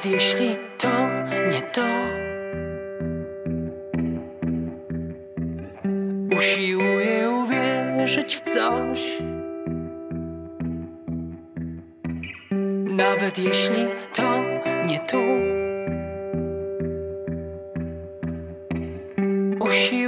Nawet jeśli to nie to, usiłuję uwierzyć w coś. Nawet jeśli to nie tu, usiłuję